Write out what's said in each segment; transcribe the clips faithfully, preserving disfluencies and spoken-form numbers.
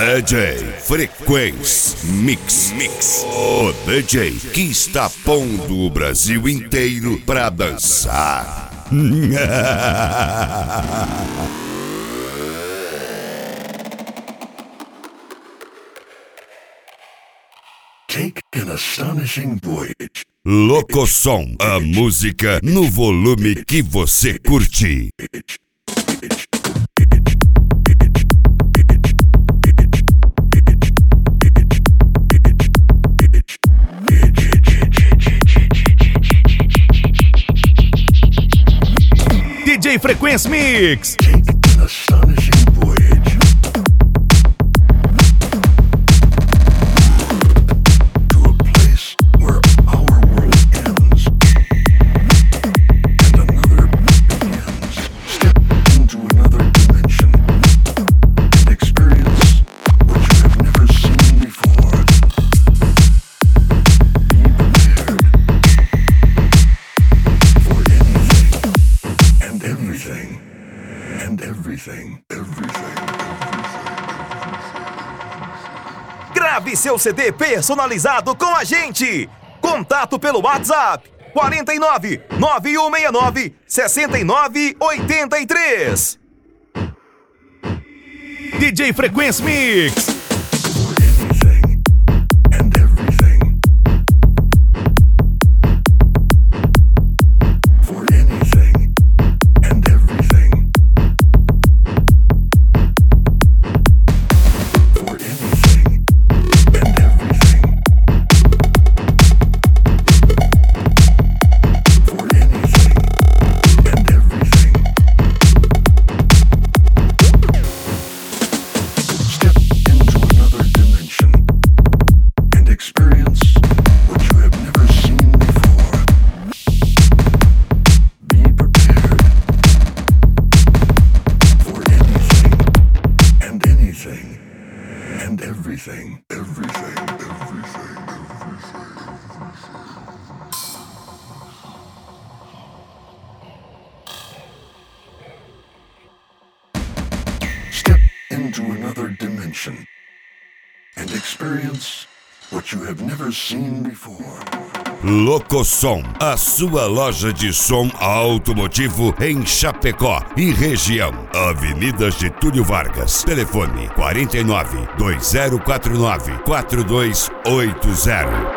D J Frequency Mix. Mix. O D J que está pondo o Brasil inteiro pra dançar. Take an astonishing voyage. Locosom, a música no volume que você curte. D J Frequency Mix. Take an astonishing voyage to a place where our world ends and another begins. Step into another dimension and experience what you have never seen before. Be prepared for anything and everything, and everything, everything, everything. Grave seu C D personalizado com a gente. Contato pelo WhatsApp quarenta e nove, nove um seis nove, sessenta e nove oitenta e três. D J Frequency Mix. For anything and everything. For anything and everything. For anything and everything. For anything and everything. Step into another dimension and experience what you have never seen before. Be prepared for anything and anything and everything, everything, everything, everything. Step into another dimension and experience what you have never seen before. Locosom, a sua loja de som automotivo em Chapecó e região. Avenida Getúlio Vargas. Telefone quarenta e nove, dois zero quatro nove, quatro dois oito zero.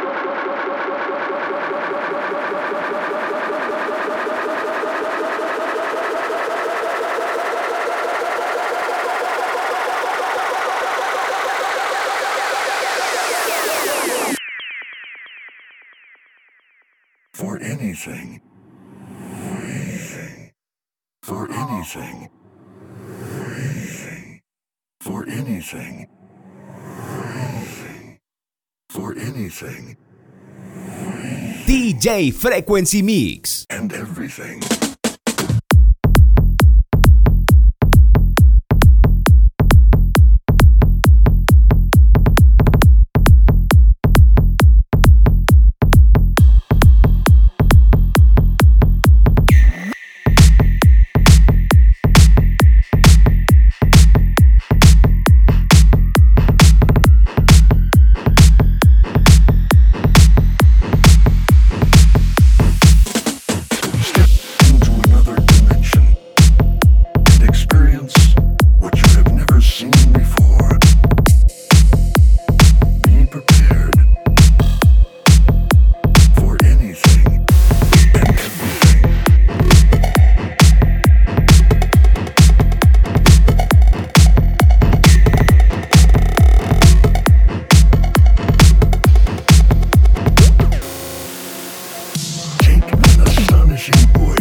For anything. For anything. For anything. For anything. For anything. D J Frequency Mix. And everything. Take an astonishing voyage